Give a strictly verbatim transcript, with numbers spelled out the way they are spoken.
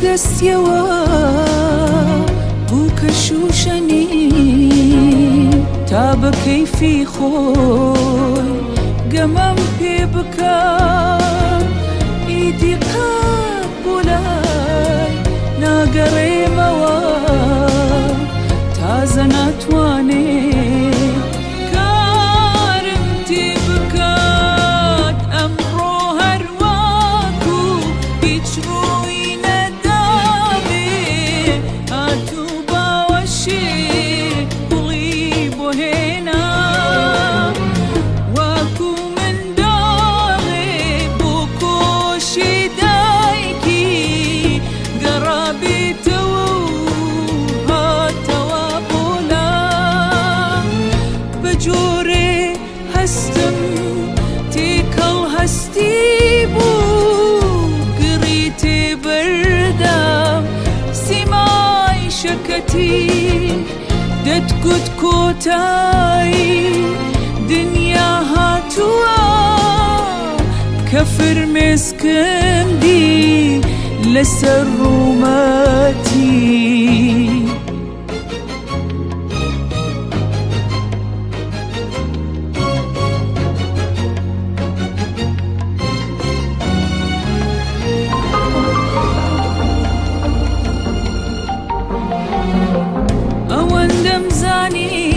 دەستیەوە بوو کەشوشەنی تا بە کەیفی خۆی گەمەم پێ بکە ئیدی قەت بۆ لای ناگەڕێمەوە تازە ناتوانێ کارم تێ بکات ئەمڕۆ هەرواکو هیچ ڕووی نەدابێ هاتوو باوەشێ کوڵی بۆ هێنا واکو منداڵێ بۆ کۆشی دایکی گەڕابێتەوە و هاتەوە بۆلام بە جۆرێ هەستم تێکەڵ هەستی بوو گڕی تێبەردام سیمای شەکەتی دەتگوت کۆتایی دنیا هاتووە کە فرمێسکندی لەسەر ڕوومەتی ئەوەندەم زانی